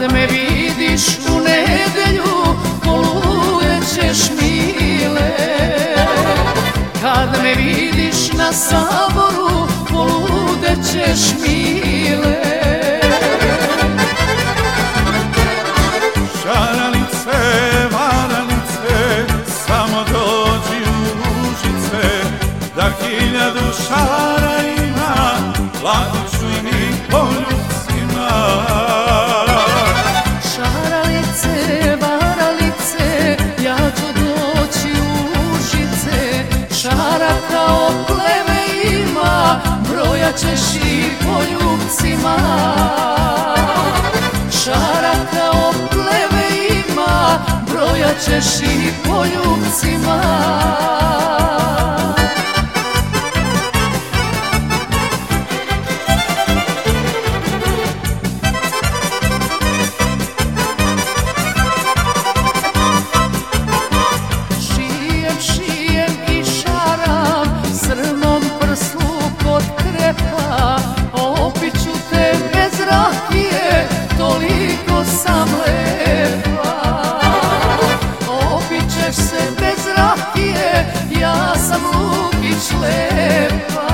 Kad me vidiš u nedelju, poludećeš mile. Kad me vidiš na saboru, poludećeš mile. Šaralice, varalice, samo dođi u Užice, da 1000 šara ima, platit ću im poljubcima. Šaralice, varalice, ja ću doći u Užice, šara kao pleve ima, broja ćeš i poljubcima. Šara kao pleve ima, broja ćeš i poljubcima. Šijem i šaram, srnom prsluk od krepa, opiću te bez rakije, toliko sam lepa. Opićeš se bez rakije, ja sam Lukić lepa.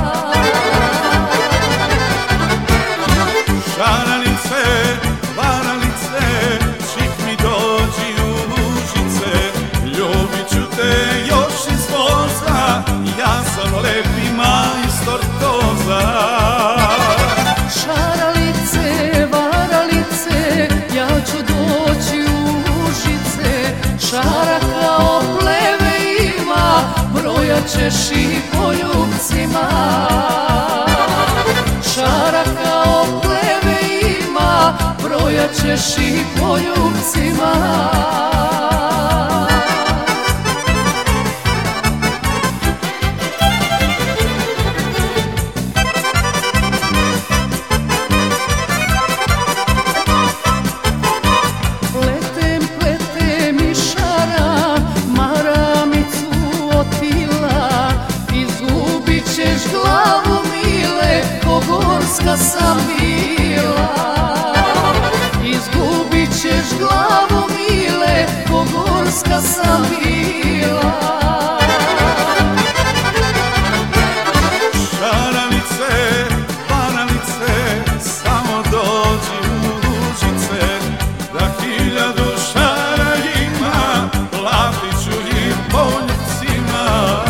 Šaralice, varalice, čik mi dođi u Užice, ljubit ću te još iz voza, ja sam lepi majstor toza. Šaralice, varalice, ja ću doći u Užice, šara kao pleve ima, broja ćeš i poljubcima. Šara kao pleve ima, broja ćeš i poljubcima. Glavu mile, ko gorska sam bila. Izgubit ćeš glavu mile, ko gorska sam bila. Šaralice, varalice, samo dođi u Užice, da 1000 šara ima, platit ću im poljubcima.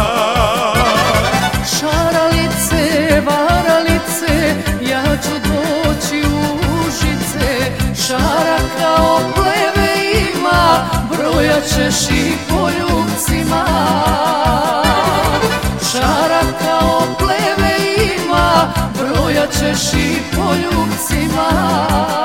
Šaralice, varalice, ja ću doći u Užice, šara kao pleve ima, broja ćeš i poljubcima. Šara kao pleve ima, broja ćeš i poljubcima.